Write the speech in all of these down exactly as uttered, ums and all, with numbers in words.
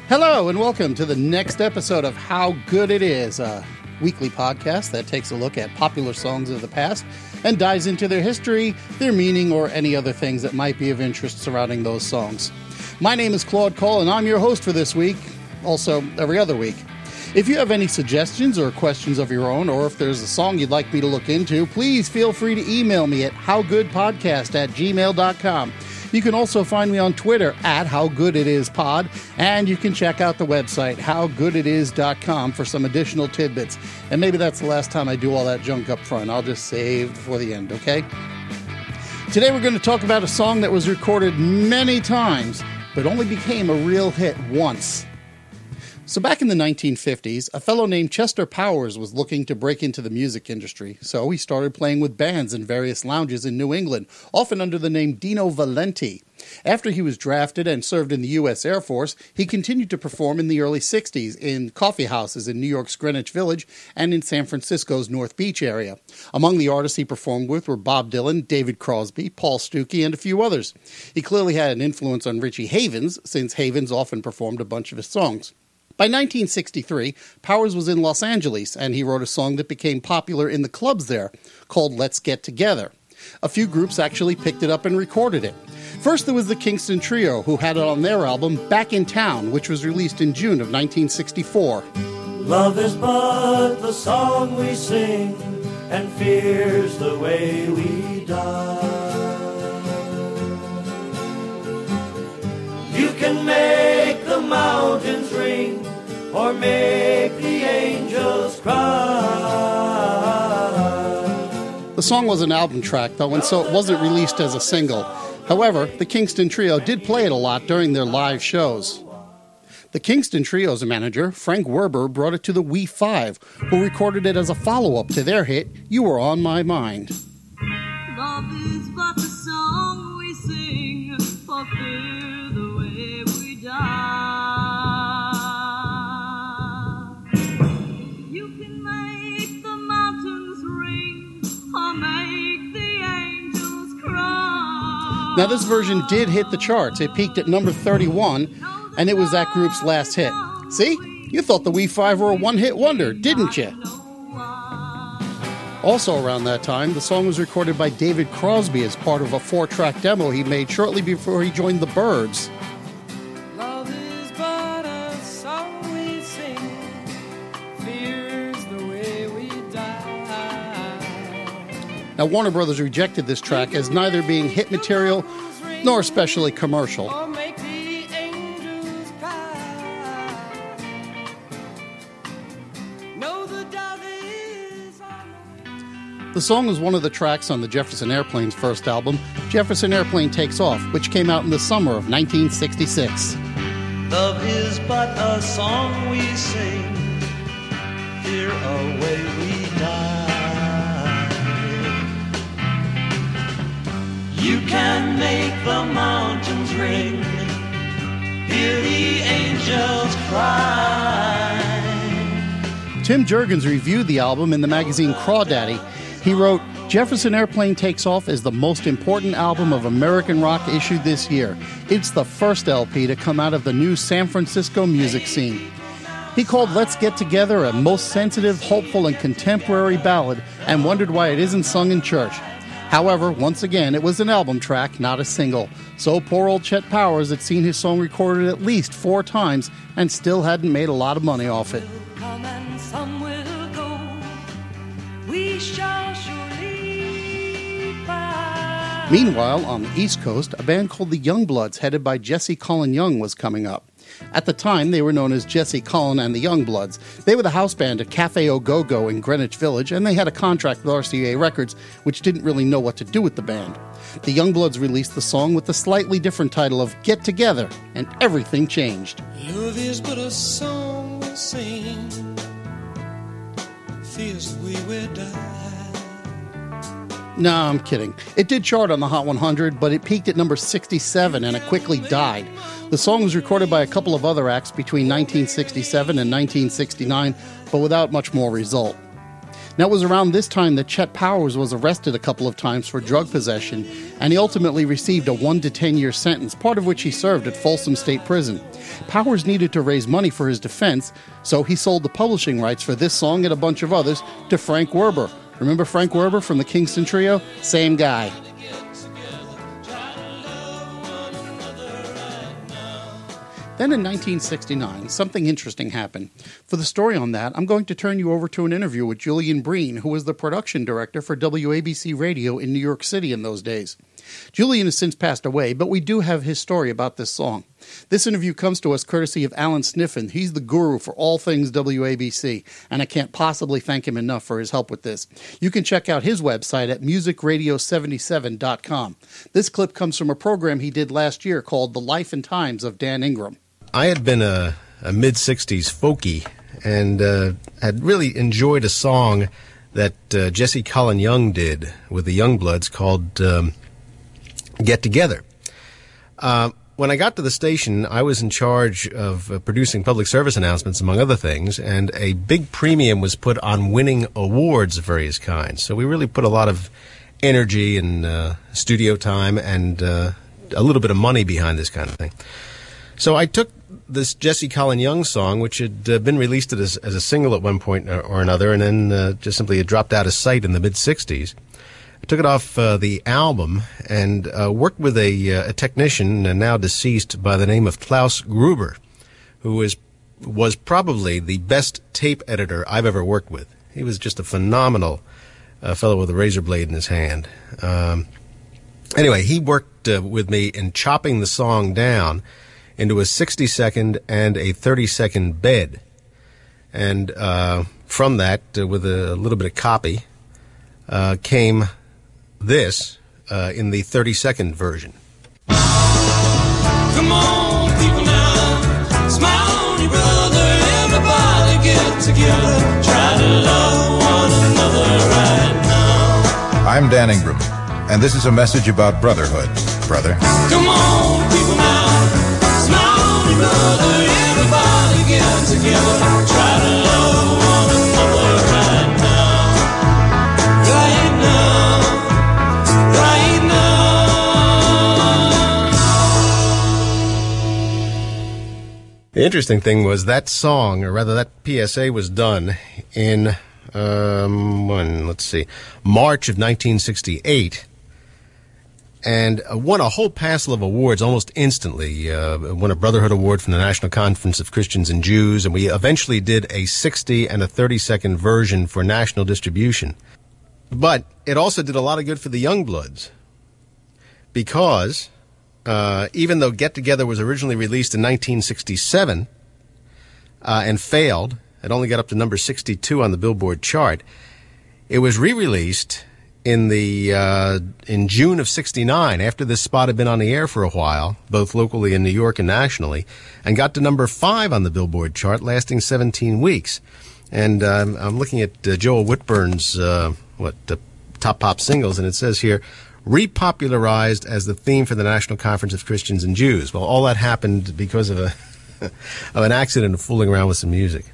Hello and welcome to the next episode of How Good It Is, a weekly podcast that takes a look at popular songs of the past and dives into their history, their meaning, or any other things that might be of interest surrounding those songs. My name is Claude Cole and I'm your host for this week, also every other week. If you have any suggestions or questions of your own, or if there's a song you'd like me to look into, please feel free to email me at howgoodpodcast at gmail dot com. You can also find me on Twitter at HowGoodItIsPod, and you can check out the website, how good it is dot com, for some additional tidbits. And maybe that's the last time I do all that junk up front. I'll just save for the end, okay? Today we're going to talk about a song that was recorded many times, but only became a real hit once. So back in the nineteen fifties, a fellow named Chester Powers was looking to break into the music industry, so he started playing with bands in various lounges in New England, often under the name Dino Valenti. After he was drafted and served in the U S Air Force, he continued to perform in the early sixties in coffee houses in New York's Greenwich Village and in San Francisco's North Beach area. Among the artists he performed with were Bob Dylan, David Crosby, Paul Stuckey, and a few others. He clearly had an influence on Richie Havens, since Havens often performed a bunch of his songs. By nineteen sixty-three, Powers was in Los Angeles, and he wrote a song that became popular in the clubs there, called Let's Get Together. A few groups actually picked it up and recorded it. First, there was the Kingston Trio, who had it on their album Back in Town, which was released in June of nineteen sixty-four. Love is but the song we sing, and fear's the way we die. You can make the mountains ring, or make the angels cry. The song was an album track, though, and so it wasn't released as a single. However, the Kingston Trio did play it a lot during their live shows. The Kingston Trio's manager, Frank Werber, brought it to the We Five, who recorded it as a follow-up to their hit, You Were On My Mind. Love is but the song we sing, for fear the way we die. You can make the mountains ring, or make the angels cry. Now, this version did hit the charts. It peaked at number thirty-one, and it was that group's last hit. See? You thought the We Five were a one-hit wonder, didn't you? Also around that time, the song was recorded by David Crosby as part of a four-track demo he made shortly before he joined the Byrds. Love is but a song we sing, fear's the way we die. Now, Warner Brothers rejected this track as neither being hit material nor especially commercial. Or make the angels cry. Know the dove is on The song was one of the tracks on the Jefferson Airplane's first album, Jefferson Airplane Takes Off, which came out in the summer of nineteen sixty-six. Love is but a song we sing, fear away we die. You can make the mountains ring, hear the angels cry. Tim Jurgens reviewed the album in the magazine Crawdaddy. He wrote, Jefferson Airplane Takes Off is the most important album of American rock issued this year. It's the first L P to come out of the new San Francisco music scene. He called Let's Get Together a most sensitive, hopeful, and contemporary ballad and wondered why it isn't sung in church. However, once again, it was an album track, not a single. So poor old Chet Powers had seen his song recorded at least four times and still hadn't made a lot of money off it. Come and some will go, we shall surely find. Meanwhile, on the East Coast, a band called the Youngbloods, headed by Jesse Colin Young, was coming up. At the time, they were known as Jesse Colin and the Youngbloods. They were the house band at Cafe Ogogo in Greenwich Village, and they had a contract with R C A Records, which didn't really know what to do with the band. The Youngbloods released the song with the slightly different title of Get Together, and everything changed. Love is but a song we sing, fears the way we die. No, I'm kidding. It did chart on the Hot one hundred, but it peaked at number sixty-seven and it quickly died. The song was recorded by a couple of other acts between nineteen sixty-seven and nineteen sixty-nine, but without much more result. Now, it was around this time that Chet Powers was arrested a couple of times for drug possession, and he ultimately received a one to ten year sentence, part of which he served at Folsom State Prison. Powers needed to raise money for his defense, so he sold the publishing rights for this song and a bunch of others to Frank Werber. Remember Frank Werber from the Kingston Trio? Same guy. Then in nineteen sixty-nine, something interesting happened. For the story on that, I'm going to turn you over to an interview with Julian Breen, who was the production director for W A B C Radio in New York City in those days. Julian has since passed away, but we do have his story about this song. This interview comes to us courtesy of Alan Sniffen. He's the guru for all things W A B C, and I can't possibly thank him enough for his help with this. You can check out his website at music radio seventy-seven dot com. This clip comes from a program he did last year called The Life and Times of Dan Ingram. I had been a, a mid-sixties folkie and uh, had really enjoyed a song that uh, Jesse Colin Young did with the Youngbloods called um, Get Together. Uh, when I got to the station, I was in charge of uh, producing public service announcements, among other things, and a big premium was put on winning awards of various kinds. So we really put a lot of energy and uh, studio time and uh, a little bit of money behind this kind of thing. So I took this Jesse Colin Young song, which had uh, been released as, as a single at one point or, or another, and then uh, just simply had dropped out of sight in the mid-sixties. I took it off uh, the album and uh, worked with a, uh, a technician, uh, now deceased, by the name of Klaus Gruber, who is, was probably the best tape editor I've ever worked with. He was just a phenomenal uh, fellow with a razor blade in his hand. Um, anyway, he worked uh, with me in chopping the song down into a sixty-second and a thirty-second bed. And uh, from that, uh, with a little bit of copy, uh, came this uh, in the thirty-second version. Come on, people now, smile on your brother, everybody get together, try to love one another right now. I'm Dan Ingram, and this is a message about brotherhood, brother. Come on, people now, smile on your brother, everybody get together, try to love one another right now, right now, right now. The interesting thing was that song, or rather that P S A, was done in, um, when, let's see, March of nineteen sixty-eight, and uh, won a whole passel of awards almost instantly. Uh, won a Brotherhood Award from the National Conference of Christians and Jews, and we eventually did a sixty and a thirty-second version for national distribution. But it also did a lot of good for the Youngbloods, because uh, even though Get Together was originally released in nineteen sixty-seven uh, and failed, it only got up to number sixty-two on the Billboard chart, it was re-released in the uh, in June of sixty-nine, after this spot had been on the air for a while, both locally in New York and nationally, and got to number five on the Billboard chart, lasting seventeen weeks. And um, I'm looking at uh, Joel Whitburn's uh, what uh, top pop singles, and it says here, repopularized as the theme for the National Conference of Christians and Jews. Well, all that happened because of a of an accident of fooling around with some music.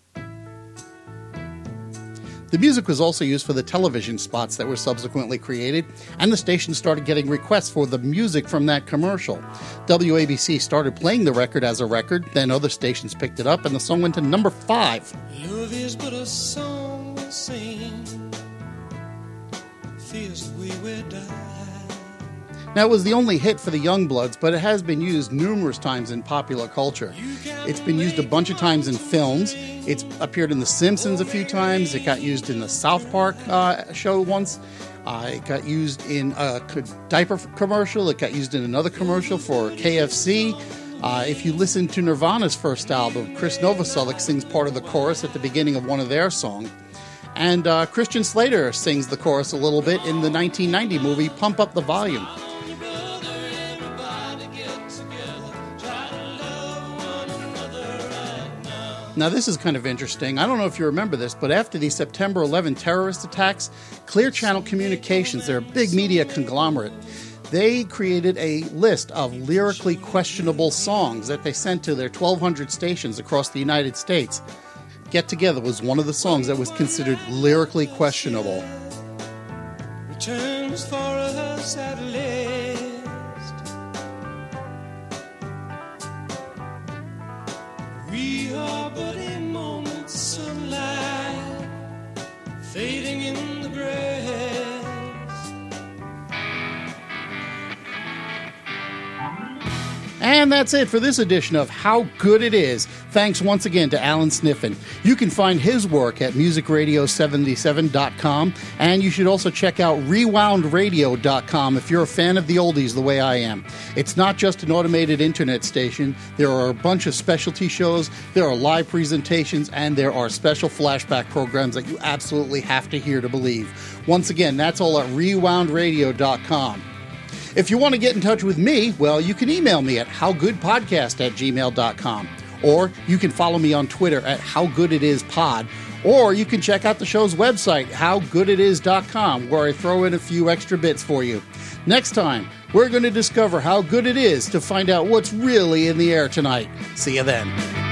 The music was also used for the television spots that were subsequently created, and the station started getting requests for the music from that commercial. W A B C started playing the record as a record, then other stations picked it up, and the song went to number five. Love is but a song we sing, feels the way we die. Now, it was the only hit for the Youngbloods, but it has been used numerous times in popular culture. It's been used a bunch of times in films. It's appeared in The Simpsons a few times. It got used in the South Park uh, show once. Uh, it got used in a diaper commercial. It got used in another commercial for K F C. Uh, if you listen to Nirvana's first album, Chris Novoselic sings part of the chorus at the beginning of one of their songs. And uh, Christian Slater sings the chorus a little bit in the nineteen ninety movie Pump Up the Volume. Now, this is kind of interesting. I don't know if you remember this, but after the September eleventh terrorist attacks, Clear Channel Communications, they're a big media conglomerate, they created a list of lyrically questionable songs that they sent to their twelve hundred stations across the United States. Get Together was one of the songs that was considered lyrically questionable. Returns for us at last. We are but a moment's sunlight fading in the grass. And that's it for this edition of How Good It Is. Thanks once again to Alan Sniffen. You can find his work at music radio seventy-seven dot com, and you should also check out rewound radio dot com if you're a fan of the oldies the way I am. It's not just an automated internet station. There are a bunch of specialty shows, there are live presentations, and there are special flashback programs that you absolutely have to hear to believe. Once again, that's all at rewound radio dot com. If you want to get in touch with me, well, you can email me at howgoodpodcast at gmail dot com. Or you can follow me on Twitter at howgooditispod. Or you can check out the show's website, how good it is dot com, where I throw in a few extra bits for you. Next time, we're going to discover how good it is to find out what's really in the air tonight. See you then.